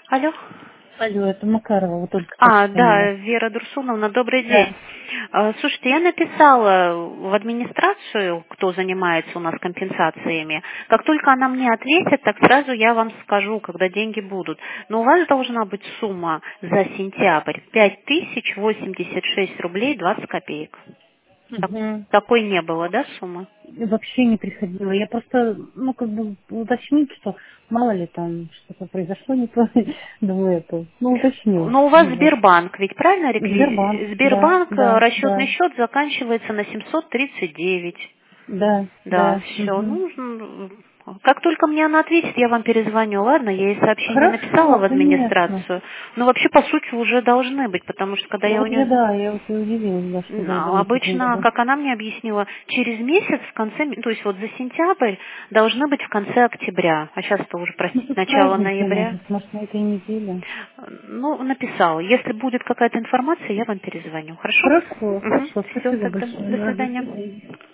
Алло. Алло, это Макарова, вы только что Да, позвонили. Вера Дурсуновна, добрый Да. день. Слушайте, я написала в администрацию, кто занимается у нас компенсациями. Как только она мне ответит, так сразу я вам скажу, когда деньги будут. Но у вас должна быть сумма за сентябрь 5086 рублей 20 копеек. Угу. Такой не было, да, суммы? Вообще не приходила. Я просто, уточнить, что мало ли там что-то произошло не то. Думаю, уточню. Но у вас Вот. Сбербанк, ведь правильно? Сбербанк, да, Сбербанк, да, расчетный да, счет заканчивается на 739. да, Да, да. все. Угу. Как только мне она ответит, я вам перезвоню, ладно? Я ей сообщение написала Хорошо, в конечно. администрацию. Но вообще, по сути, уже должны быть, потому что когда я у Вот нее... я вот и удивилась, да, что должны быть Обычно, вроде. как она мне объяснила, через месяц, в конце, то есть вот за сентябрь должны быть в конце октября. А сейчас-то уже, Ну, простите, тут начало праздники, ноября. может, на этой неделе. Написала. Если будет какая-то информация, я вам перезвоню. Хорошо? Хорошо, Угу. хорошо. Все, Спасибо тогда большое. до Да, до свидания. свидания.